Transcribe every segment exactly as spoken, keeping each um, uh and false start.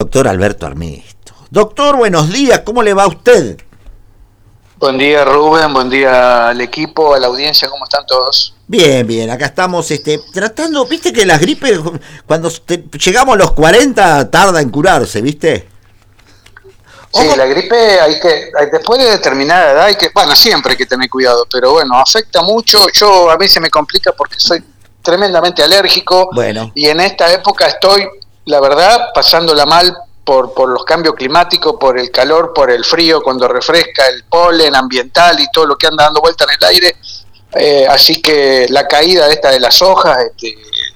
doctor Alberto Armesto. Doctor, buenos días, ¿cómo le va a usted? Buen día, Rubén, buen día al equipo, a la audiencia, ¿cómo están todos? Bien, bien, acá estamos este, tratando, viste que las gripes, cuando te, llegamos a los cuarenta, tarda en curarse, ¿viste? Sí, la gripe hay que, hay, después de determinada edad hay que, bueno, siempre hay que tener cuidado, pero bueno, afecta mucho. Yo a mí se me complica porque soy tremendamente alérgico, bueno. Y en esta época estoy, la verdad, pasándola mal por, por los cambios climáticos, por el calor, por el frío, cuando refresca, el polen ambiental y todo lo que anda dando vuelta en el aire, eh, así que la caída esta de las hojas, este,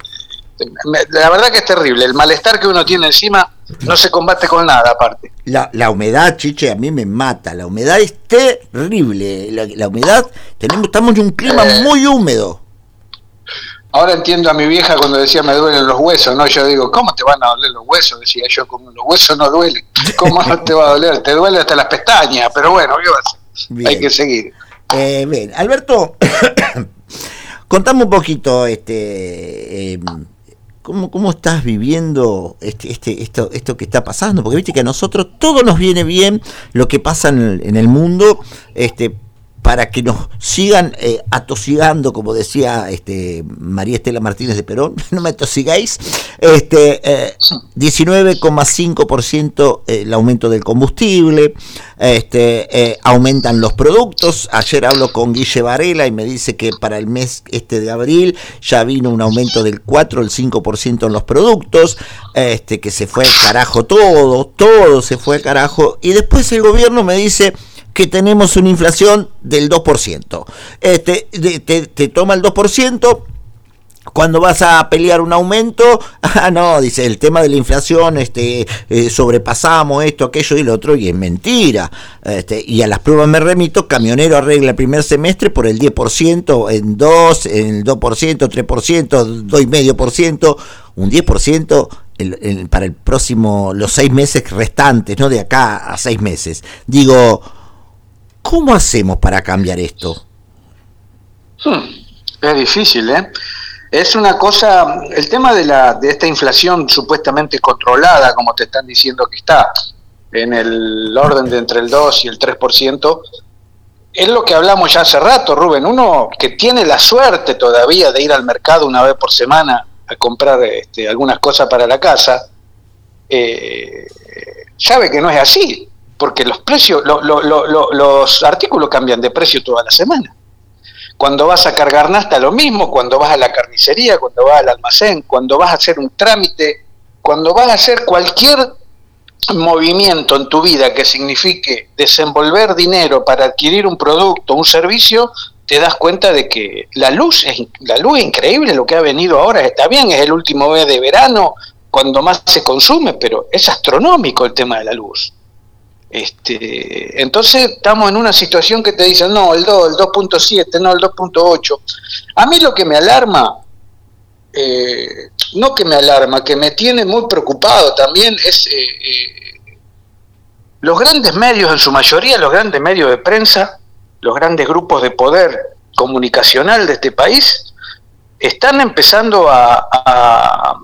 la verdad que es terrible, el malestar que uno tiene encima no se combate con nada aparte. La, la humedad, Chiche, a mí me mata, la humedad es terrible, la, la humedad, tenemos, estamos en un clima eh, muy húmedo. Ahora entiendo a mi vieja cuando decía me duelen los huesos, ¿no? Yo digo, ¿cómo te van a doler los huesos? Decía yo, como los huesos no duelen, ¿cómo no te va a doler? Te duele hasta las pestañas, pero bueno, ¿qué va a hacer? Hay que seguir. Eh, bien, Alberto, contame un poquito, este... Eh, ¿Cómo, ¿Cómo estás viviendo este, este, esto, esto que está pasando? Porque viste que a nosotros todo nos viene bien lo que pasa en el, en el mundo, este, para que nos sigan eh, atosigando, como decía este, María Estela Martínez de Perón, no me atosigáis, este, eh, diecinueve coma cinco por ciento eh, el aumento del combustible, este, eh, aumentan los productos. Ayer hablo con Guille Varela y me dice que para el mes este de abril ya vino un aumento del cuatro al cinco por ciento en los productos, este, que se fue al carajo todo, todo se fue al carajo, y después el gobierno me dice que tenemos una inflación del dos por ciento. Este, te, te, te toma el dos por ciento, cuando vas a pelear un aumento, ah, no, dice, el tema de la inflación, este, eh, sobrepasamos esto, aquello y lo otro, y es mentira. Este, y a las pruebas me remito, camionero arregla el primer semestre por el diez por ciento, en dos, en el dos por ciento, tres por ciento, dos coma cinco por ciento, un diez por ciento el, el, para el próximo, los seis meses restantes, no de acá a seis meses. Digo, ¿cómo hacemos para cambiar esto? Hmm, es difícil, ¿eh? Es una cosa, el tema de la de esta inflación supuestamente controlada, como te están diciendo que está, en el orden de entre el dos y el tres por ciento, es lo que hablamos ya hace rato, Rubén. Uno que tiene la suerte todavía de ir al mercado una vez por semana a comprar este, algunas cosas para la casa, eh, sabe que no es así. Porque los precios, lo, lo, lo, lo, los artículos cambian de precio toda la semana. Cuando vas a cargar nafta lo mismo, cuando vas a la carnicería, cuando vas al almacén, cuando vas a hacer un trámite, cuando vas a hacer cualquier movimiento en tu vida que signifique desenvolver dinero para adquirir un producto, un servicio, te das cuenta de que la luz es, la luz es increíble, lo que ha venido ahora. Está bien, es el último mes de verano, cuando más se consume, pero es astronómico el tema de la luz. Este, entonces estamos en una situación que te dicen, no, el dos, el dos punto siete, no, el dos punto ocho. A mí lo que me alarma, eh, no que me alarma, que me tiene muy preocupado también es eh, eh, los grandes medios, en su mayoría los grandes medios de prensa, los grandes grupos de poder comunicacional de este país, están empezando a... a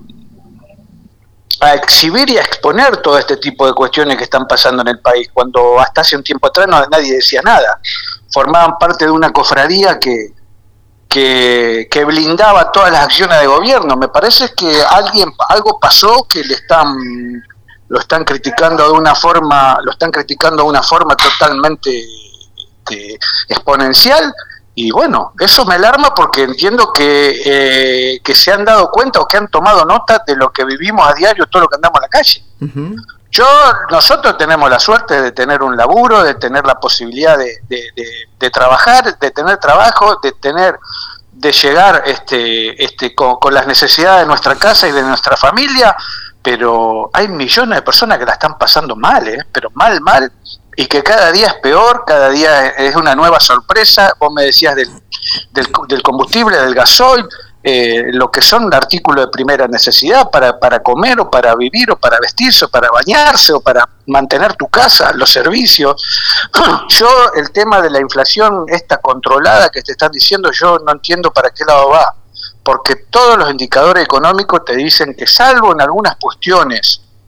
a exhibir y a exponer todo este tipo de cuestiones que están pasando en el país, cuando hasta hace un tiempo atrás no, nadie decía nada. Formaban parte de una cofradía que, que, que blindaba todas las acciones de gobierno. Me parece que alguien algo pasó que le están lo están criticando de una forma, lo están criticando de una forma totalmente este, exponencial. Y bueno, eso me alarma porque entiendo que, eh, que se han dado cuenta o que han tomado nota de lo que vivimos a diario, todo lo que andamos en la calle. Uh-huh. Yo, nosotros tenemos la suerte de tener un laburo, de tener la posibilidad de, de, de, de trabajar, de tener trabajo, de tener, de llegar este, este, con, con las necesidades de nuestra casa y de nuestra familia, pero hay millones de personas que la están pasando mal, ¿eh? Pero mal, mal. Y que cada día es peor, cada día es una nueva sorpresa. Vos me decías del, del, del combustible, del gasoil, eh, lo que son artículos de primera necesidad para, para comer o para vivir o para vestirse o para bañarse o para mantener tu casa, los servicios. Yo el tema de la inflación esta controlada que te están diciendo, yo no entiendo para qué lado va, porque todos los indicadores económicos te dicen que salvo en algunas cuestiones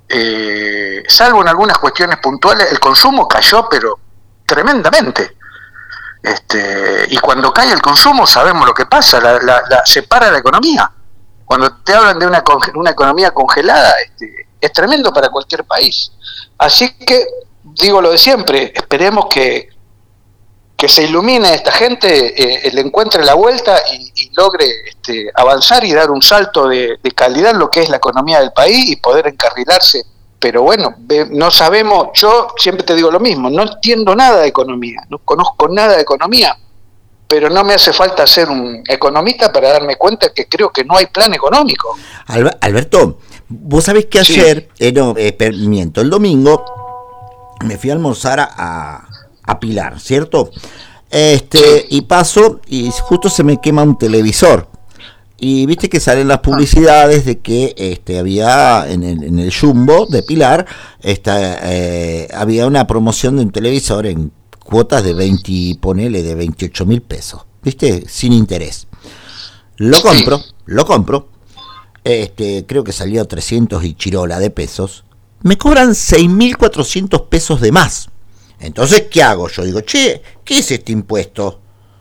eh, salvo en algunas cuestiones puntuales, el consumo cayó, pero tremendamente. Este, y cuando cae el consumo sabemos lo que pasa, la, la, la, se para la economía. Cuando te hablan de una, una economía congelada, este, es tremendo para cualquier país. Así que, digo lo de siempre, esperemos que, que se ilumine esta gente, eh, le encuentre la vuelta y, y logre este, avanzar y dar un salto de, de calidad en lo que es la economía del país y poder encarrilarse. Pero bueno, no sabemos, yo siempre te digo lo mismo, no entiendo nada de economía, no conozco nada de economía, pero no me hace falta ser un economista para darme cuenta que creo que no hay plan económico. Alberto, vos sabés que ayer, sí. eh, no, eh, miento, el domingo me fui a almorzar a, a Pilar, ¿cierto? Este, sí. Y paso y justo se me quema un televisor. Y viste que salen las publicidades de que este había en el, en el Jumbo de Pilar esta, eh, había una promoción de un televisor en cuotas de veinte, ponele, de veintiocho mil pesos, viste, sin interés. Lo compro, lo compro, este creo que salió trescientos y chirola de pesos, me cobran seis mil cuatrocientos pesos de más. Entonces, ¿qué hago? Yo digo, che, ¿qué es este impuesto?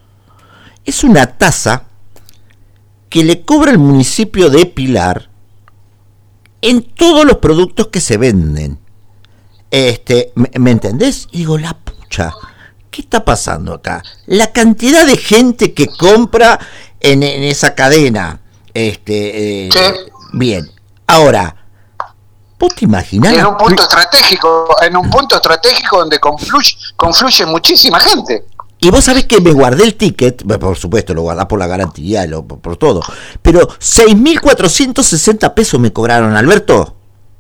Es una tasa que le cobra el municipio de Pilar en todos los productos que se venden. Este, ¿me, ¿me entendés? Y digo, la pucha, ¿qué está pasando acá? La cantidad de gente que compra en, en esa cadena. Este, eh, sí. Bien, ahora, ¿vos te imaginás? En un punto estratégico, en un punto estratégico donde confluye, confluye muchísima gente. Y vos sabés que me guardé el ticket, por supuesto lo guardás por la garantía, lo, por, por todo, pero seis mil cuatrocientos sesenta pesos me cobraron, Alberto.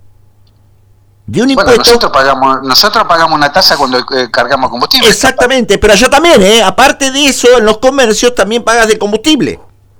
De un bueno, impuesto. Nosotros pagamos, nosotros pagamos una tasa cuando eh, cargamos combustible. Exactamente, pero allá también, ¿eh? Aparte de eso, en los comercios también pagas de combustible.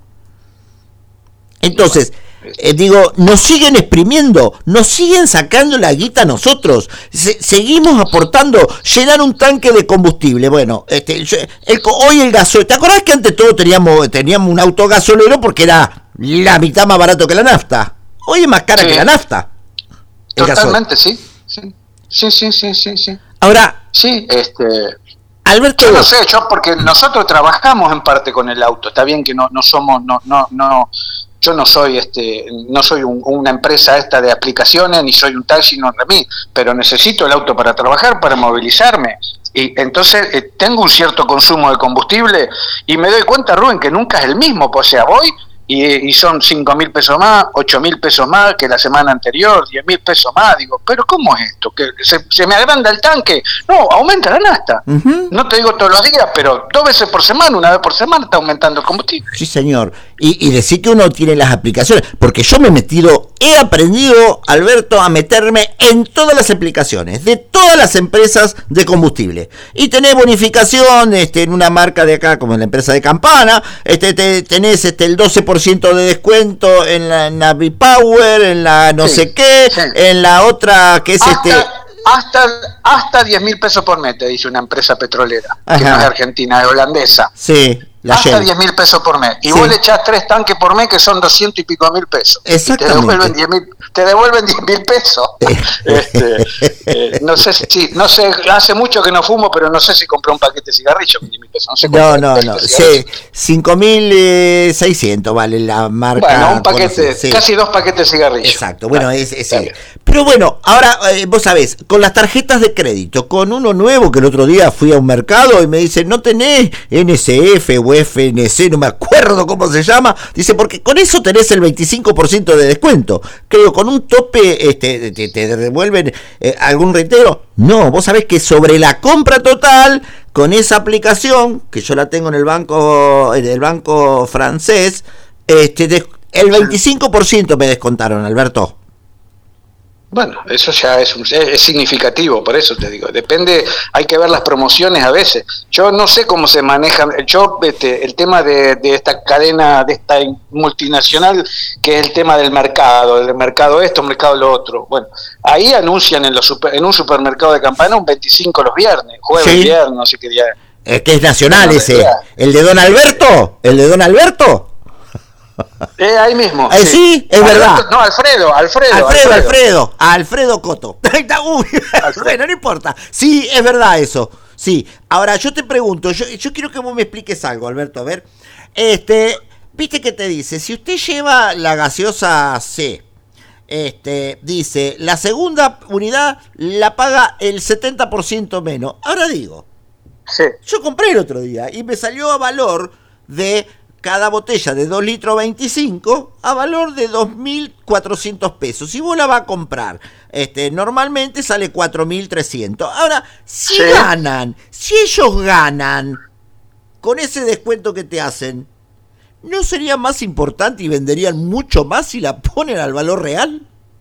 Entonces, eh, digo, nos siguen exprimiendo, nos siguen sacando la guita a nosotros, Se, seguimos aportando, llenar un tanque de combustible. Bueno, este, el, hoy el gasoil, ¿te acordás que antes todos teníamos, teníamos un auto gasolero porque era la mitad más barato que la nafta? Hoy es más cara sí. que la nafta. Totalmente, sí. sí. Sí, sí, sí, sí, sí. Ahora, sí, este... Alberto, yo no sé, yo porque nosotros trabajamos en parte con el auto, está bien que no, no somos, no, no, no, yo no soy este, no soy un, una empresa esta de aplicaciones, ni soy un taxi, no remí, pero necesito el auto para trabajar, para movilizarme, y entonces eh, tengo un cierto consumo de combustible, y me doy cuenta, Rubén, que nunca es el mismo, pues, o sea, voy y, y son cinco mil pesos más, ocho mil pesos más que la semana anterior, diez mil pesos más, digo, pero ¿cómo es esto? ¿Que se, se me agranda el tanque? No, aumenta la nafta, uh-huh. No te digo todos los días, pero dos veces por semana, una vez por semana está aumentando el combustible. Sí, señor, y, y decir que uno tiene las aplicaciones, porque yo me he metido, he aprendido, Alberto, a meterme en todas las aplicaciones, de todas las empresas de combustible, y tenés bonificación este, en una marca de acá, como en la empresa de Campana, este, te, tenés este, el doce por ciento de descuento en la Navipower, en la no sí, sé qué, sí. En la otra que es hasta, este... Hasta, hasta diez mil pesos por mes, te dice una empresa petrolera, Ajá. que no es argentina, es holandesa. Sí. La hasta diez mil pesos por mes. Y sí. Vos le echás tres tanques por mes que son doscientos y pico mil pesos. Exactamente. Y te devuelven diez mil, te devuelven diez mil pesos. este, eh, no sé si, no sé, hace mucho que no fumo, pero no sé si compré un paquete de cigarrillos con diez mil pesos. No, sé no, no, no. Sí, cinco mil seiscientos vale la marca. Bueno, un paquete, sí. Casi dos paquetes de cigarrillos. Exacto, bueno, es, es sí. Pero bueno, ahora eh, vos sabés, con las tarjetas de crédito, con uno nuevo que el otro día fui a un mercado y me dice, no tenés N S F o F N C, no me acuerdo cómo se llama, dice, porque con eso tenés el veinticinco por ciento de descuento, creo, con un tope este, te, te devuelven eh, algún reitero, no, vos sabés que sobre la compra total, con esa aplicación, que yo la tengo en el banco, en el banco francés, este, de, el veinticinco por ciento me descontaron, Alberto. Bueno, eso ya es, es significativo, por eso te digo, depende, hay que ver las promociones a veces. Yo no sé cómo se manejan, yo este, el tema de, de esta cadena, de esta multinacional, que es el tema del mercado, del mercado esto, el mercado lo otro. Bueno, ahí anuncian en, los super, en un supermercado de Campana un veinticinco los viernes, jueves, sí. Viernes, no sé qué día. Es que es nacional ese, el de Don Alberto, el de Don Alberto. Eh, ahí mismo. Eh, sí. sí, es Alberto, verdad. No, Alfredo, Alfredo. Alfredo, Alfredo, Alfredo, Alfredo Coto. Uy, Alfredo. Bueno, no importa. Sí, es verdad eso. Sí. Ahora, yo te pregunto, yo, yo quiero que vos me expliques algo, Alberto. A ver. Este, viste que te dice, si usted lleva la gaseosa C, este, dice, la segunda unidad la paga el setenta por ciento menos. Ahora digo, sí. Yo compré el otro día y me salió a valor de cada botella de dos litros veinticinco a valor de dos mil cuatrocientos pesos. Si vos la vas a comprar, este, normalmente sale cuatro mil trescientos. Ahora, si sí. ganan, si ellos ganan con ese descuento que te hacen, ¿no sería más importante y venderían mucho más si la ponen al valor real?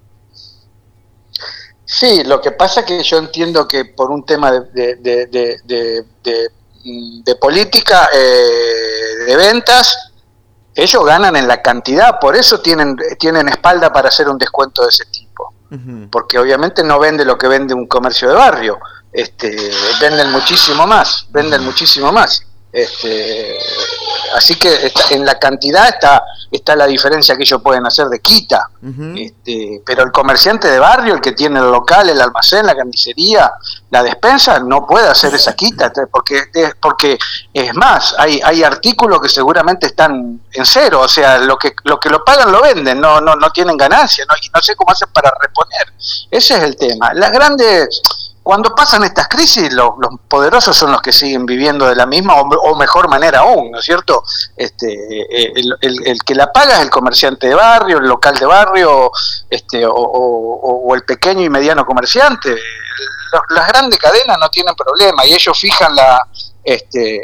Sí, lo que pasa es que yo entiendo que por un tema de, de, de, de, de, de, de política eh, de ventas, ellos ganan en la cantidad, por eso tienen, tienen espalda para hacer un descuento de ese tipo. Uh-huh. Porque obviamente no vende lo que vende un comercio de barrio, este, venden muchísimo más, venden uh-huh. muchísimo más. Este, así que está, en la cantidad está está la diferencia que ellos pueden hacer de quita, uh-huh. este, pero el comerciante de barrio, el que tiene el local, el almacén, la carnicería, la despensa, no puede hacer esa quita, porque porque es más, hay hay artículos que seguramente están en cero, o sea, lo que lo que lo pagan lo venden, no no no tienen ganancia, no, y no sé cómo hacen para reponer. Ese es el tema. Las grandes Cuando pasan estas crisis, los, los poderosos son los que siguen viviendo de la misma o, o mejor manera aún, ¿no es cierto? Este, el, el, el que la paga es el comerciante de barrio, el local de barrio, este, o, o, o el pequeño y mediano comerciante. Los, las grandes cadenas no tienen problema y ellos fijan la... Este,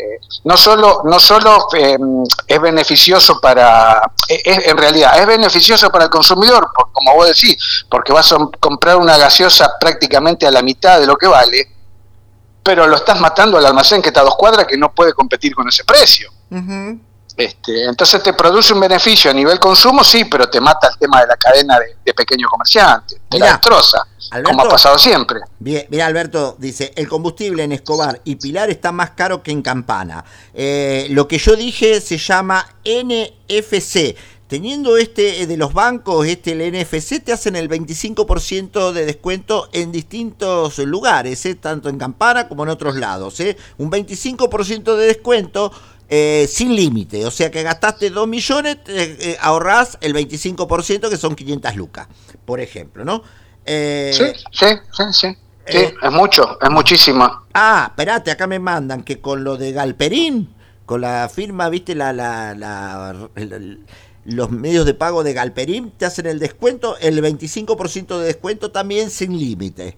no solo no solo eh, es beneficioso para es, en realidad es beneficioso para el consumidor, por, como vos decís, porque vas a comprar una gaseosa prácticamente a la mitad de lo que vale, pero lo estás matando al almacén que está a dos cuadras, que no puede competir con ese precio. Uh-huh. Este, entonces te produce un beneficio a nivel consumo, sí, pero te mata el tema de la cadena de, de pequeños comerciantes, te Mirá, la destroza, Alberto, como ha pasado siempre. Bien, mira, Alberto dice, el combustible en Escobar y Pilar está más caro que en Campana. Eh, lo que yo dije se llama N F C. Teniendo este de los bancos, este el N F C, te hacen el veinticinco por ciento de descuento en distintos lugares, ¿eh? Tanto en Campana como en otros lados. ¿eh? Un veinticinco por ciento de descuento eh, sin límite. O sea que gastaste dos millones, eh, eh, ahorrás el veinticinco por ciento, que son quinientas lucas, por ejemplo, ¿no? Eh, sí, sí, sí, sí. Eh, sí, es mucho, es muchísimo. Ah, espérate, acá me mandan que con lo de Galperín, con la firma, viste, la... la, la, la los medios de pago de Galperín te hacen el descuento, el veinticinco por ciento de descuento también sin límite.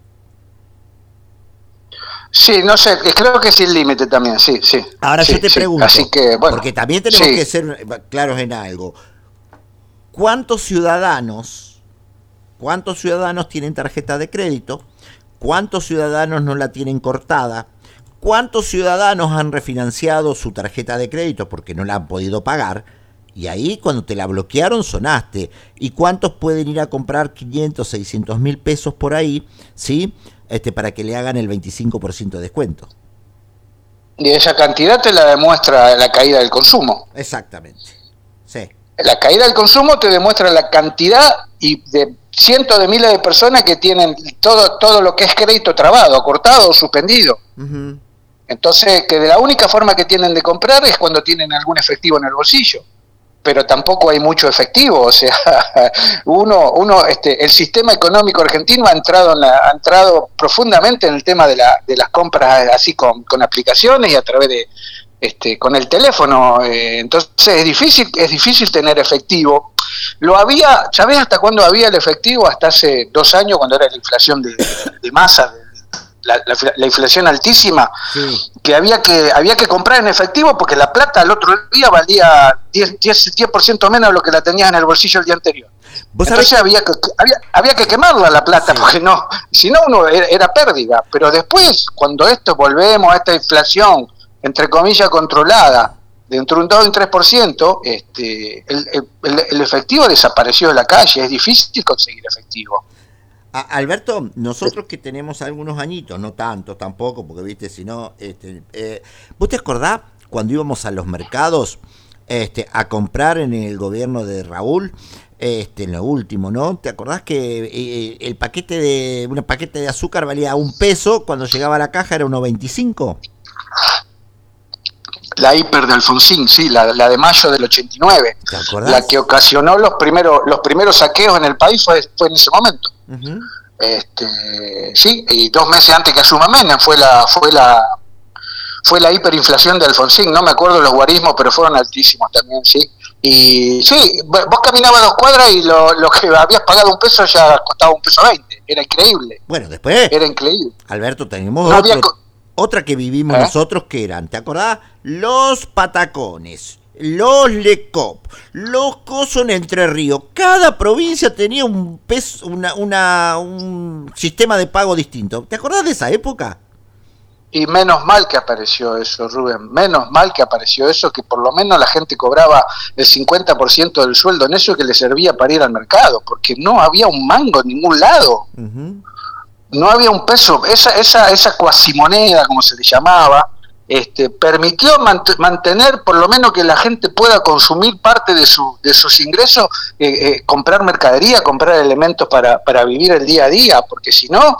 Sí, no sé, creo que sin límite también, sí, sí. Ahora sí, yo te sí, pregunto, así que, bueno, porque también tenemos sí. que ser claros en algo. ¿Cuántos ciudadanos, cuántos ciudadanos tienen tarjeta de crédito? ¿Cuántos ciudadanos no la tienen cortada? ¿Cuántos ciudadanos han refinanciado su tarjeta de crédito porque no la han podido pagar? Y ahí cuando te la bloquearon sonaste. ¿Y cuántos pueden ir a comprar quinientos, seiscientos mil pesos por ahí, ¿sí? Este, para que le hagan el veinticinco por ciento de descuento? Y esa cantidad te la demuestra la caída del consumo. Exactamente. Sí. La caída del consumo te demuestra la cantidad y de cientos de miles de personas que tienen todo todo lo que es crédito trabado, cortado o suspendido. Uh-huh. Entonces, que de la única forma que tienen de comprar es cuando tienen algún efectivo en el bolsillo. Pero tampoco hay mucho efectivo, o sea, uno, uno, este, el sistema económico argentino ha entrado, en la, ha entrado profundamente en el tema de, la, de las compras así con, con aplicaciones y a través de, este, con el teléfono, eh, entonces es difícil, es difícil tener efectivo. Lo había, ¿sabés hasta cuándo había el efectivo? Hasta hace dos años, cuando era la inflación de, de masa, de, La, la, la inflación altísima, sí. que había que había que comprar en efectivo porque la plata al otro día valía diez por ciento menos de lo que la tenías en el bolsillo el día anterior. Entonces había que, había, había que quemarla la plata, sí. porque no, si no uno era, era pérdida. Pero después, cuando esto volvemos a esta inflación, entre comillas, controlada, de entre un dos y un tres por ciento, este, el, el, el efectivo desapareció de la calle, es difícil conseguir efectivo. Alberto, nosotros que tenemos algunos añitos, no tanto tampoco, porque viste, si no, este, eh, ¿vos te acordás cuando íbamos a los mercados este, a comprar en el gobierno de Raúl, este, en lo último, ¿no? ¿Te acordás que eh, el paquete de un paquete de azúcar valía un peso, cuando llegaba a la caja era uno veinticinco? La hiper de Alfonsín, sí, la, la de mayo del ochenta y nueve. ¿Te acordás? La que ocasionó los primeros los primeros saqueos en el país fue, fue en ese momento. Uh-huh. Este, sí, y dos meses antes que asuma Menem fue la fue la fue la hiperinflación de Alfonsín. No me acuerdo los guarismos, pero fueron altísimos también, sí. Y sí, vos caminabas dos cuadras y lo, lo que habías pagado un peso ya costaba un peso veinte. Era increíble. Bueno, después, era increíble. Alberto, tenemos no otro, había... otra que vivimos ¿Eh? nosotros, que eran, ¿te acordás? Los patacones, los Lecop, los cosos en Entre Ríos. Cada provincia tenía un peso, una, una, un sistema de pago distinto. ¿Te acordás de esa época? Y menos mal que apareció eso, Rubén, menos mal que apareció eso, que por lo menos la gente cobraba el cincuenta por ciento del sueldo en eso, que le servía para ir al mercado, porque no había un mango en ningún lado. Uh-huh. No había un peso. Esa esa esa cuasimoneda, como se le llamaba, este, permitió mant- mantener por lo menos que la gente pueda consumir parte de su de sus ingresos, eh, eh, comprar mercadería, comprar elementos para, para vivir el día a día, porque si no,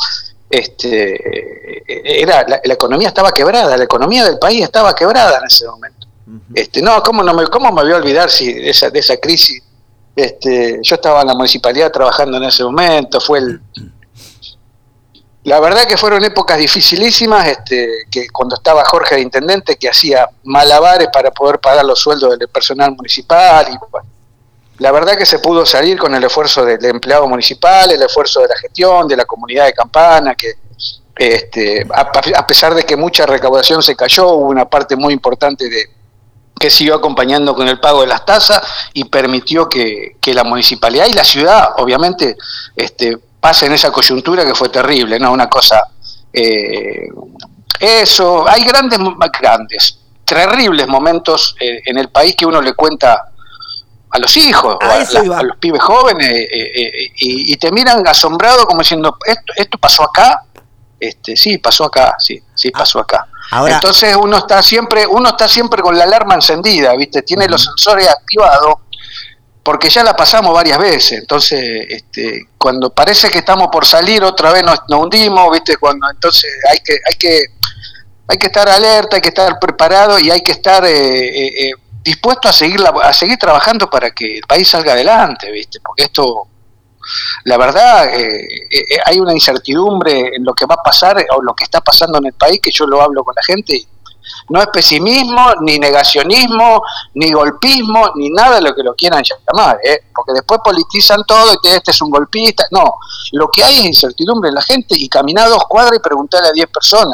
este, era la, la economía estaba quebrada, la economía del país estaba quebrada en ese momento. Uh-huh. Este, no, ¿cómo no me cómo me voy a olvidar si de esa de esa crisis? Este, yo estaba en la municipalidad trabajando en ese momento, fue el La verdad que fueron épocas dificilísimas, este, que cuando estaba Jorge de intendente, que hacía malabares para poder pagar los sueldos del personal municipal, y bueno, la verdad que se pudo salir con el esfuerzo del empleado municipal, el esfuerzo de la gestión, de la comunidad de Campana, que este, a, a pesar de que mucha recaudación se cayó, hubo una parte muy importante de que siguió acompañando con el pago de las tasas y permitió que, que la municipalidad y la ciudad, obviamente, este, pasen esa coyuntura que fue terrible, ¿no? Una cosa, eh, eso, hay grandes, grandes, terribles momentos eh, en el país que uno le cuenta a los hijos, a, o a, la, a los pibes jóvenes, eh, eh, y, y te miran asombrado como diciendo, ¿esto, esto pasó acá? Este, sí, pasó acá, sí, sí, pasó acá. Ahora, entonces uno está siempre, uno está siempre con la alarma encendida, ¿viste? Tiene uh-huh. los sensores activados, porque ya la pasamos varias veces. Entonces, este, cuando parece que estamos por salir, otra vez nos, nos hundimos, ¿viste? Cuando entonces hay que, hay que, hay que estar alerta, hay que estar preparado y hay que estar eh, eh, dispuesto a seguir la, a seguir trabajando para que el país salga adelante, ¿viste? Porque esto, la verdad, eh, eh, hay una incertidumbre en lo que va a pasar o lo que está pasando en el país, que yo lo hablo con la gente y no es pesimismo, ni negacionismo, ni golpismo, ni nada de lo que lo quieran llamar, ¿eh? Porque después politizan todo y te, este es un golpista. No, lo que hay es incertidumbre en la gente, y caminá dos cuadras y preguntarle a diez personas.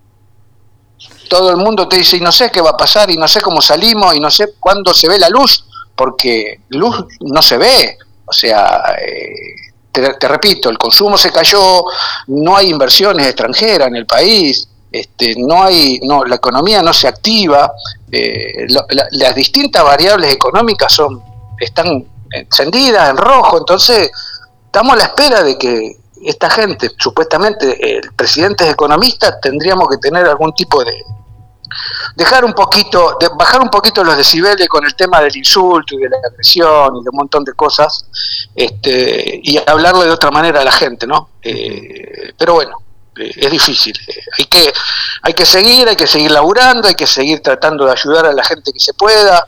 Todo el mundo te dice, y no sé qué va a pasar, y no sé cómo salimos, y no sé cuándo se ve la luz, porque luz no se ve. O sea, eh, te, te repito, el consumo se cayó, no hay inversiones extranjeras en el país. Este, no hay, no, la economía no se activa, eh, lo, la, las distintas variables económicas son, están encendidas en rojo, entonces estamos a la espera de que esta gente, supuestamente el presidente es economista, tendríamos que tener algún tipo de, dejar un poquito, de bajar un poquito los decibeles con el tema del insulto y de la agresión y de un montón de cosas, este, y hablarle de otra manera a la gente, ¿no? Eh, pero bueno, es difícil, hay que hay que seguir, hay que seguir laburando, hay que seguir tratando de ayudar a la gente que se pueda.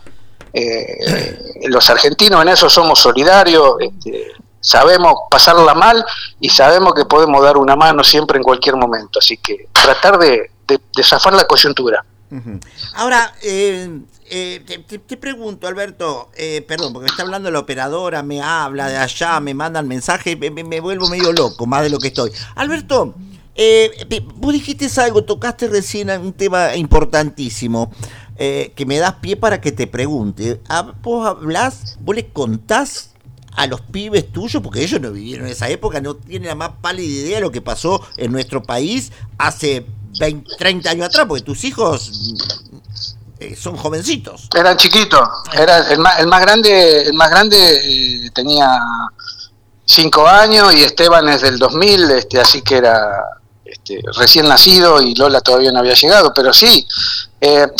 Eh, los argentinos en eso somos solidarios, este, sabemos pasarla mal y sabemos que podemos dar una mano siempre en cualquier momento, así que tratar de, de, de zafar la coyuntura. Uh-huh. Ahora, eh, eh, te, te pregunto, Alberto, eh, perdón, porque me está hablando la operadora, me habla de allá, me mandan mensajes, me, me, me vuelvo medio loco, más de lo que estoy. Alberto, Eh, vos dijiste algo, tocaste recién un tema importantísimo, eh, que me das pie para que te pregunte. ¿Vos hablás, vos le contás a los pibes tuyos, porque ellos no vivieron en esa época, no tienen la más pálida idea de lo que pasó en nuestro país hace veinte, treinta años atrás, porque tus hijos eh, son jovencitos? Eran chiquitos, era el más, el más grande, el más grande eh, tenía cinco años y Esteban es del dos mil, este, así que era Este, recién nacido y Lola todavía no había llegado, pero sí, eh,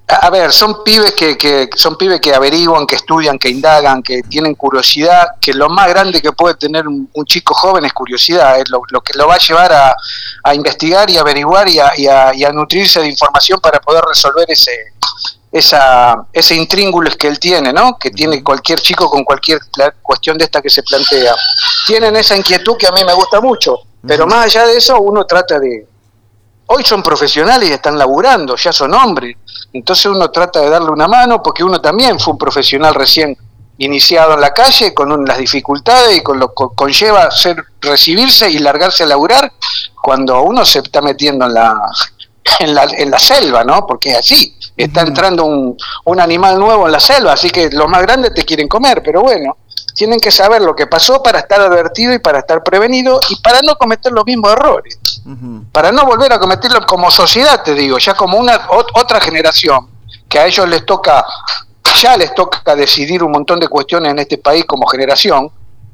A ver, son pibes que, que son pibes que averiguan, que estudian, que indagan, que tienen curiosidad, que lo más grande que puede tener un, un chico joven es curiosidad, es lo, lo que lo va a llevar a, a investigar y averiguar y a, y, a, y a nutrirse de información para poder resolver ese esa ese intríngulis que él tiene, ¿no? Que tiene cualquier chico con cualquier cuestión de esta que se plantea. Tienen esa inquietud que a mí me gusta mucho, pero más allá de eso uno trata de... Hoy son profesionales y están laburando, ya son hombres. Entonces uno trata de darle una mano porque uno también fue un profesional recién iniciado en la calle con un, las dificultades y con lo que conlleva ser, recibirse y largarse a laburar cuando uno se está metiendo en la, en la, en la selva, ¿no? Porque es así, está entrando un, un animal nuevo en la selva, así que los más grandes te quieren comer, pero bueno, tienen que saber lo que pasó para estar advertido y para estar prevenido y para no cometer los mismos errores, uh-huh. para no volver a cometerlo como sociedad, te digo, ya como una ot- otra generación, que a ellos les toca, ya les toca decidir un montón de cuestiones en este país como generación,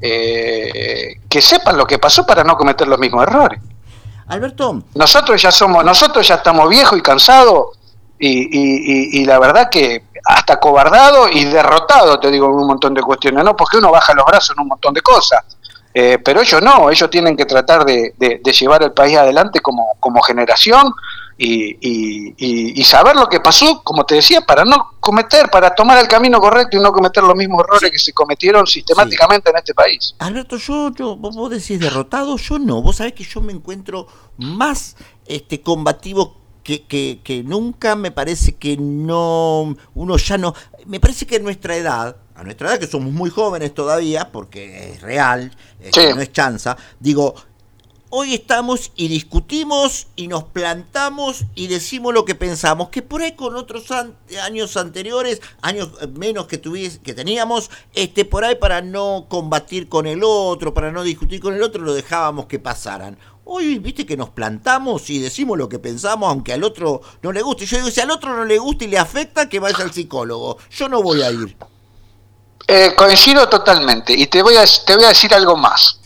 eh, que sepan lo que pasó para no cometer los mismos errores. Alberto, nosotros ya somos, nosotros ya estamos viejos y cansados y, y, y, y la verdad que hasta cobardado y derrotado, te digo, en un montón de cuestiones, ¿no? Porque uno baja los brazos en un montón de cosas, eh, pero ellos no, ellos tienen que tratar de, de, de llevar el país adelante como, como generación y, y, y, y saber lo que pasó, como te decía, para no cometer, para tomar el camino correcto y no cometer los mismos errores que se cometieron sistemáticamente sí. en este país. Alberto, yo, yo vos decís derrotado, yo no, vos sabés que yo me encuentro más este combativo Que, que, que nunca. Me parece que no, uno ya no, me parece que a nuestra edad, a nuestra edad que somos muy jóvenes todavía, porque es real, sí. no es chanza, digo, hoy estamos y discutimos y nos plantamos y decimos lo que pensamos, que por ahí con otros an- años anteriores, años menos que tuvies, que teníamos, este por ahí para no combatir con el otro, para no discutir con el otro, lo dejábamos que pasaran. Hoy, viste que nos plantamos y decimos lo que pensamos, aunque al otro no le guste. Yo digo, si al otro no le gusta y le afecta, que vaya al psicólogo. Yo no voy a ir. Eh, coincido totalmente. Y te voy a, te voy a decir algo más.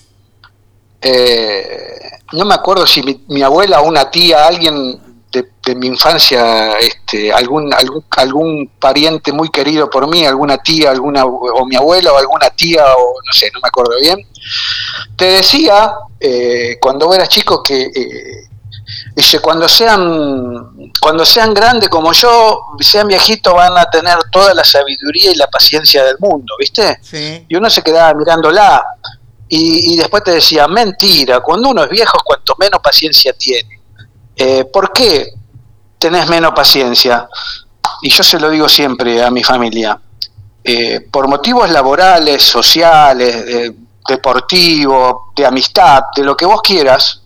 Eh, no me acuerdo si mi, mi abuela o una tía, alguien de, de mi infancia, este, algún, algún, algún pariente muy querido por mí, alguna tía, alguna o mi abuela o alguna tía, o no sé, no me acuerdo bien, te decía, eh, cuando eras chico, que eh, dice, cuando sean cuando sean grandes como yo, sean viejitos, van a tener toda la sabiduría y la paciencia del mundo, ¿viste? Sí. Y uno se quedaba mirándola y, y después te decía, mentira, cuando uno es viejo, cuanto menos paciencia tiene. Eh, ¿Por qué tenés menos paciencia? Y yo se lo digo siempre a mi familia, eh, por motivos laborales, sociales, de, deportivo, de amistad, de lo que vos quieras,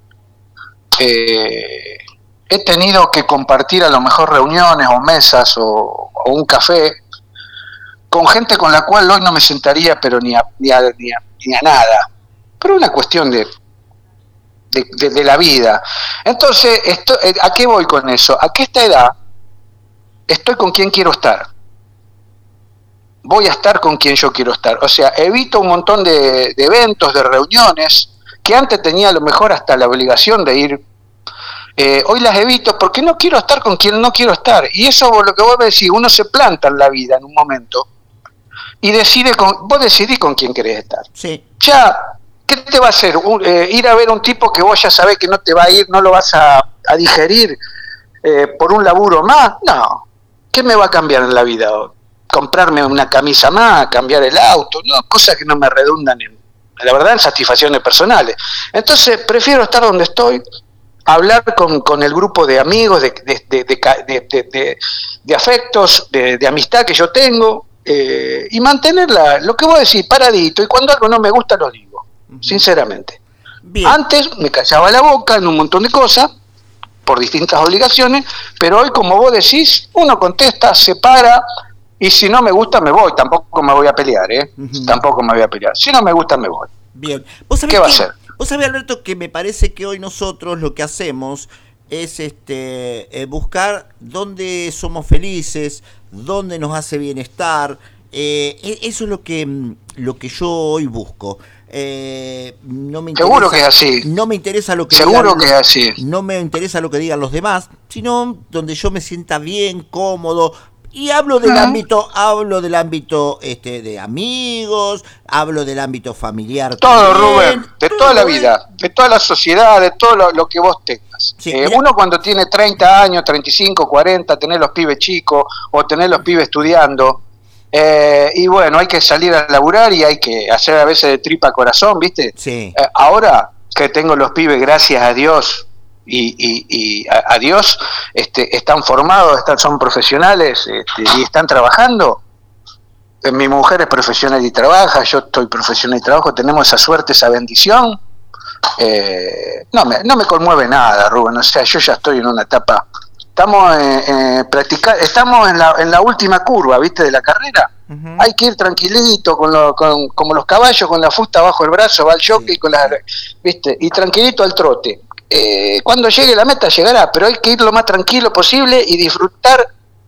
eh, he tenido que compartir a lo mejor reuniones o mesas o, o un café con gente con la cual hoy no me sentaría pero ni a, ni a, ni a, ni a nada, pero una cuestión de, de, de, de la vida. Entonces, esto, ¿a qué voy con eso? A que esta edad estoy con quien quiero estar. Voy a estar con quien yo quiero estar. O sea, evito un montón de, de eventos, de reuniones, que antes tenía a lo mejor hasta la obligación de ir. Eh, hoy las evito porque no quiero estar con quien no quiero estar. Y eso es lo que vos decís, uno se planta en la vida en un momento y decide con, vos decidís con quién querés estar. Sí. Ya, ¿qué te va a hacer? Un, eh, ir a ver a un tipo que vos ya sabés que no te va a ir, no lo vas a, a digerir eh, por un laburo más. No. ¿Qué me va a cambiar en la vida? Comprarme una camisa más, cambiar el auto, no, cosas que no me redundan en, la verdad, en satisfacciones personales. Entonces prefiero estar donde estoy, hablar con, con el grupo de amigos, de, de, de, de, de, de, de afectos, de, de amistad que yo tengo, eh, y mantenerla, lo que vos decís, paradito, y cuando algo no me gusta lo digo, uh-huh. sinceramente. Bien. Antes me callaba la boca en un montón de cosas, por distintas obligaciones, pero hoy, como vos decís, uno contesta, se para, y si no me gusta me voy, tampoco me voy a pelear, ¿eh? Uh-huh. Tampoco me voy a pelear. Si no me gusta me voy. Bien. ¿Vos sabés ¿Qué va que, a hacer? Vos sabés, Alberto, que me parece que hoy nosotros lo que hacemos es este eh, buscar dónde somos felices, dónde nos hace bienestar. Eh, eso es lo que lo que yo hoy busco. eh, no me interesa, seguro que es así. No me interesa lo que seguro digan, que es así. No me interesa lo que digan los demás, sino donde yo me sienta bien, cómodo. Y hablo del uh-huh. ámbito, hablo del ámbito este de amigos, hablo del ámbito familiar. Todo, también. Rubén, de todo, toda la vida, de toda la sociedad, de todo lo, lo que vos tengas. Sí, eh, uno cuando tiene treinta años, treinta y cinco, cuarenta, tener los pibes chicos o tener los pibes estudiando, eh, y bueno, hay que salir a laburar y hay que hacer a veces de tripa corazón, ¿viste? Sí. Eh, ahora que tengo los pibes, gracias a Dios, y, y, y a, a Dios este, están formados, están, son profesionales este, y están trabajando. Eh, mi mujer es profesional y trabaja, yo estoy profesional y trabajo, tenemos esa suerte, esa bendición. Eh, no, me, no me conmueve nada, Rubén, o sea, yo ya estoy en una etapa, estamos eh, eh, practicando, estamos en la, en la última curva, ¿viste? De la carrera. Uh-huh. Hay que ir tranquilito, con lo, con, como los caballos, con la fusta bajo el brazo, va al jockey, sí, con la, ¿viste? Y tranquilito al trote. Eh, cuando llegue la meta llegará, pero hay que ir lo más tranquilo posible y disfrutar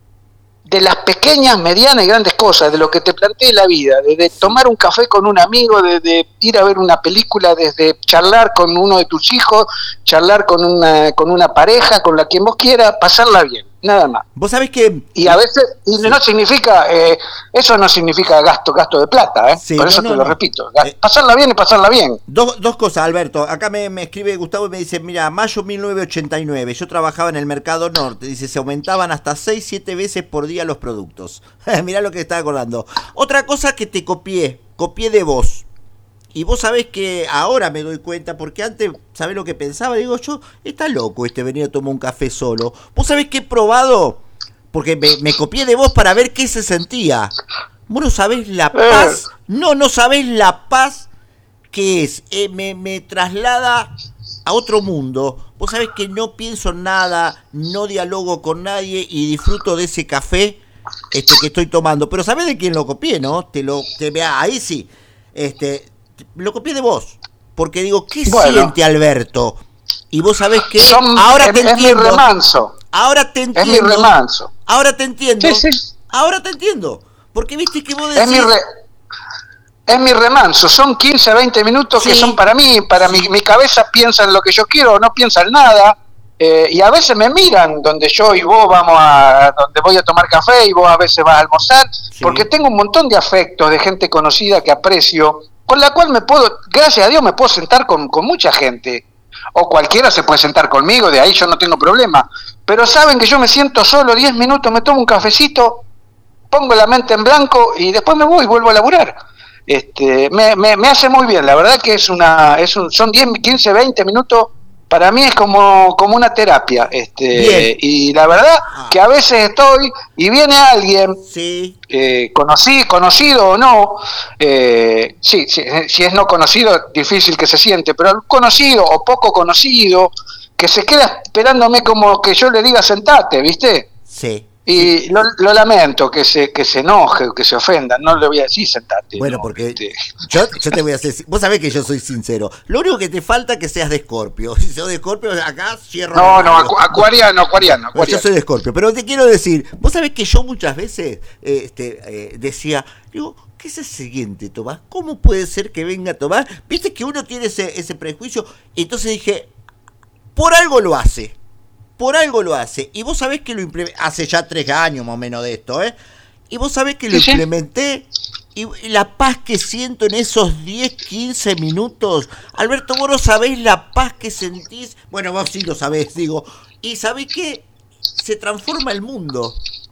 de las pequeñas, medianas y grandes cosas, de lo que te plantee la vida, desde tomar un café con un amigo, desde ir a ver una película, desde charlar con uno de tus hijos, charlar con una, con una pareja, con la quien vos quieras, pasarla bien, nada más. Vos sabés que... Y a veces, y sí. no significa, eh, eso no significa gasto, gasto de plata, ¿eh? Sí, por no, eso no, te lo no. repito, pasarla bien y pasarla bien. Dos, dos cosas, Alberto, acá me, me escribe Gustavo y me dice, mira, mayo mil novecientos ochenta y nueve, yo trabajaba en el Mercado Norte, dice, se aumentaban hasta seis, siete veces por día los productos. Mirá lo que estaba acordando. Otra cosa que te copié, copié de vos. Y vos sabés que ahora me doy cuenta, porque antes, ¿sabés lo que pensaba? Digo, yo, está loco este venir a tomar un café solo. Vos sabés que he probado, porque me, me copié de vos para ver qué se sentía. Vos no sabés la paz, no, no sabés la paz que es. Eh, me, me traslada a otro mundo. Vos sabés que no pienso en nada, no dialogo con nadie y disfruto de ese café este, que estoy tomando. Pero ¿sabés de quién lo copié, no? Te lo, te, ahí sí, este... lo copié de vos, porque digo, ¿qué bueno. siente Alberto? Y vos sabés que Son, ahora es, te es entiendo. mi remanso. Ahora te entiendo. Es mi remanso. Ahora te entiendo. Sí, sí. Ahora te entiendo. Porque viste que vos decís... Es mi, re, es mi remanso. Son quince, veinte minutos sí. que son para mí, para sí. mi, mi cabeza piensa en lo que yo quiero, no piensa en nada. Eh, y a veces me miran donde yo y vos vamos a donde voy a tomar café y vos a veces vas a almorzar, sí. porque tengo un montón de afectos de gente conocida que aprecio, con la cual me puedo, gracias a Dios, me puedo sentar con, con mucha gente, o cualquiera se puede sentar conmigo, de ahí yo no tengo problema, pero saben que yo me siento solo diez minutos, me tomo un cafecito, pongo la mente en blanco y después me voy y vuelvo a laburar. Este, me, me, me hace muy bien, la verdad que es una, es un, son diez, quince, veinte minutos, para mí es como, como una terapia, este, y la verdad ah. que a veces estoy y viene alguien, sí. eh, conocí, conocido o no, eh, sí, sí, si es no conocido, difícil que se siente, pero conocido o poco conocido, que se queda esperándome como que yo le diga sentate, ¿viste? Sí. Y lo, lo lamento, que se que se enoje, que se ofenda, no le voy a decir sentate. Bueno, no, porque este. yo, yo te voy a decir, vos sabés que yo soy sincero, lo único que te falta es que seas de Escorpio, si sos de Escorpio acá cierro. No, no, acu acuariano, acuariano, acuariano. Yo soy de Escorpio, pero te quiero decir, vos sabés que yo muchas veces eh, este, eh, decía, digo, ¿qué es el siguiente, Tomás? ¿Cómo puede ser que venga Tomás? Viste que uno tiene ese, ese prejuicio, y entonces dije, por algo lo hace. Por algo lo hace. Y vos sabés que lo implementé, hace ya tres años más o menos de esto, ¿eh? Y vos sabés que lo ¿Sí, implementé y la paz que siento en esos diez, quince minutos. Alberto, vos no sabés la paz que sentís. Bueno, vos sí lo sabés, digo. Y sabés que se transforma el mundo.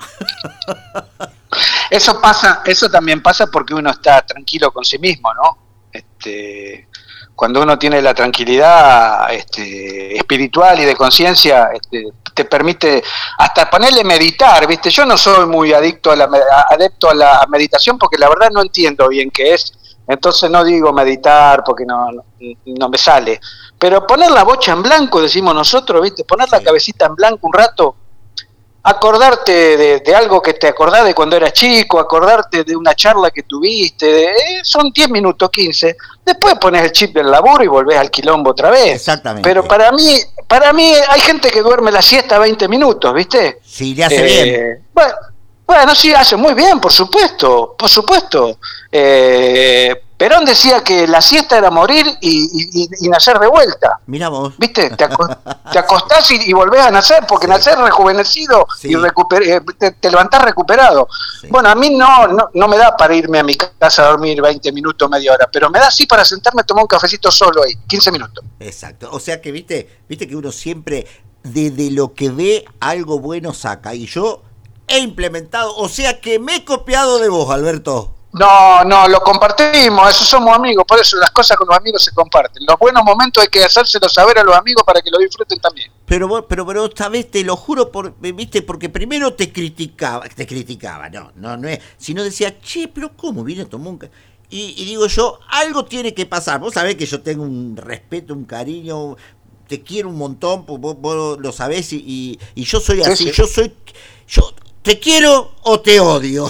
Eso pasa, eso también pasa porque uno está tranquilo con sí mismo, ¿no? Este... Cuando uno tiene la tranquilidad este, espiritual y de conciencia, este, te permite hasta ponerle meditar, ¿viste? Yo no soy muy adicto a la, adepto a la meditación porque la verdad no entiendo bien qué es, entonces no digo meditar porque no, no, no me sale. Pero poner la bocha en blanco, decimos nosotros, ¿viste? Poner la cabecita en blanco un rato, acordarte de, de algo que te acordás de cuando eras chico, acordarte de una charla que tuviste, de, eh, son diez minutos, quince, después pones el chip del laburo y volvés al quilombo otra vez. Exactamente. Pero para mí, para mí hay gente que duerme la siesta veinte minutos, ¿viste? Sí, le hace eh, bien. Bueno, bueno, sí, hace muy bien, por supuesto, por supuesto. Eh, Perón decía que la siesta era morir y, y, y nacer de vuelta. Mirá vos. ¿Viste? Te, aco- te acostás y, y volvés a nacer, porque sí. Nacer rejuvenecido sí. y recuper- te, te levantás recuperado. Sí. Bueno, a mí no, no no me da para irme a mi casa a dormir veinte minutos, media hora, pero me da sí para sentarme a tomar un cafecito solo ahí, quince minutos. Exacto. O sea que, viste, viste que uno siempre, desde lo que ve, algo bueno saca. Y yo he implementado, o sea que me he copiado de vos, Alberto. No, no, lo compartimos, eso somos amigos, por eso las cosas con los amigos se comparten. Los buenos momentos hay que hacérselos saber a los amigos para que lo disfruten también. Pero vos, pero, pero esta vez te lo juro, por, viste, porque primero te criticaba, te criticaba, no, no, no es, sino decía, che, pero ¿cómo viene a tomar un ca-? Y, y digo yo, algo tiene que pasar. Vos sabés que yo tengo un respeto, un cariño, te quiero un montón, vos, vos lo sabés, y, y, y yo soy así, sí, sí. yo soy, yo te quiero o te odio.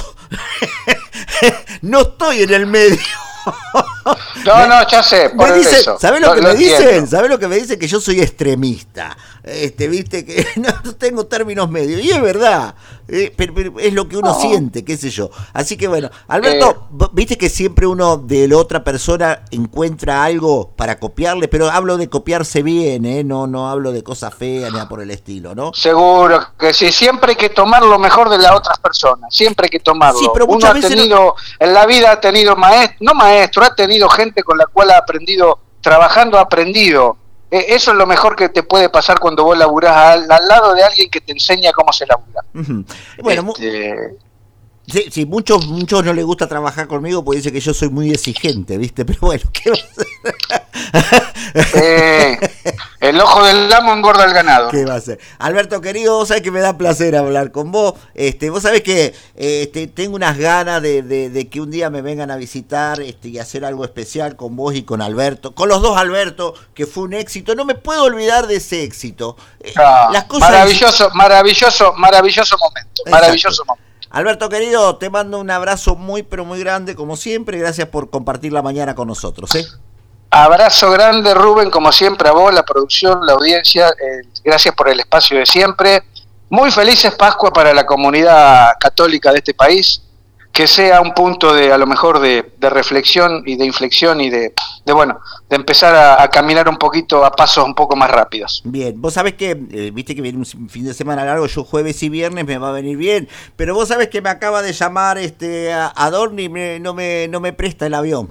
No estoy en el medio. No, no, ya sé, por me dicen, eso. ¿sabés lo, lo que lo me entiendo. dicen? ¿Sabés lo que me dicen? Que yo soy extremista. Este, viste que no tengo términos medios. Y es verdad. Eh, pero, pero es lo que uno no. siente, qué sé yo. Así que bueno, Alberto, eh, viste que siempre uno de la otra persona encuentra algo para copiarle, pero hablo de copiarse bien, ¿eh? No, no hablo de cosas feas ni nada por el estilo, ¿no? Seguro que sí, siempre hay que tomar lo mejor de las otras personas, siempre hay que tomarlo. Sí, pero uno ha tenido, no... en la vida ha tenido maestro, no maestro, ha tenido gente con la cual ha aprendido, trabajando ha aprendido. Eso es lo mejor que te puede pasar cuando vos laburás al, al lado de alguien que te enseña cómo se labura. Uh-huh. Bueno, este... sí, sí, muchos muchos no les gusta trabajar conmigo porque dicen que yo soy muy exigente, ¿viste? Pero bueno, ¿qué va a hacer? eh, el ojo del amo engorda el ganado. ¿Qué va a hacer? Alberto, querido, vos sabés que me da placer hablar con vos. Este, vos sabés que este, tengo unas ganas de, de, de que un día me vengan a visitar este, y hacer algo especial con vos y con Alberto. Con los dos Alberto, que fue un éxito. No me puedo olvidar de ese éxito. Ah, Las cosas maravilloso, es... maravilloso, maravilloso momento. Exacto. Maravilloso momento. Alberto, querido, te mando un abrazo muy, pero muy grande, como siempre. Gracias por compartir la mañana con nosotros, ¿eh? Abrazo grande, Rubén, como siempre, a vos, la producción, la audiencia. Eh, gracias por el espacio de siempre. Muy felices Pascua para la comunidad católica de este país. Que sea un punto de, a lo mejor, de, de reflexión y de inflexión y de, de bueno, de empezar a, a caminar un poquito a pasos un poco más rápidos. Bien, vos sabés que, eh, viste que viene un fin de semana largo, yo jueves y viernes me va a venir bien, pero vos sabés que me acaba de llamar este a, a Dorni y me, no, me, no me presta el avión.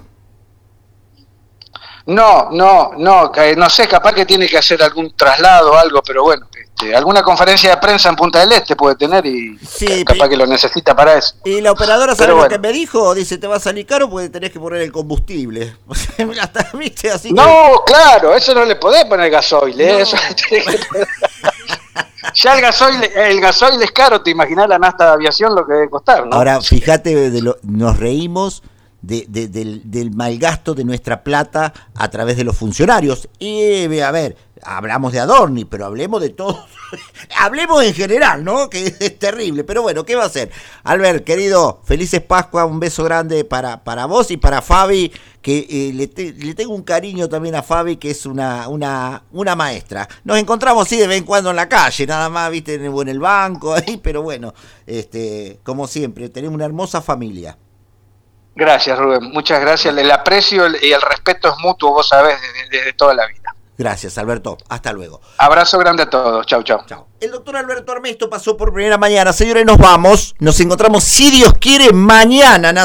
No, no, no, no sé, capaz que tiene que hacer algún traslado o algo, pero bueno, este, alguna conferencia de prensa en Punta del Este puede tener y sí, capaz que lo necesita para eso. Y la operadora, ¿sabe lo que me dijo? Dice, te va a salir caro porque tenés que poner el combustible. O sea, hasta, ¿viste? Así que... No, claro, eso no le podés poner gasoil, ¿eh? No. Eso ya el gasoil, el gasoil es caro, te imaginás la nafta de aviación lo que debe costar, ¿no? Ahora, fíjate, de lo, nos reímos De, de, del, del malgasto de nuestra plata a través de los funcionarios. Y a ver, hablamos de Adorni, pero hablemos de todo. Hablemos en general, ¿no? Que es terrible. Pero bueno, ¿qué va a hacer? Albert, querido, felices Pascua, un beso grande para, para vos y para Fabi, que eh, le, te, le tengo un cariño también a Fabi, que es una, una, una maestra. Nos encontramos sí de vez en cuando en la calle, nada más, viste, en el, en el banco, ahí, pero bueno, este, como siempre, tenemos una hermosa familia. Gracias, Rubén, muchas gracias. El aprecio y el respeto es mutuo, vos sabés, desde, desde toda la vida. Gracias, Alberto. Hasta luego. Abrazo grande a todos. Chau, chau. Chau. El doctor Alberto Armesto pasó por primera mañana. Señores, nos vamos. Nos encontramos, si Dios quiere, mañana.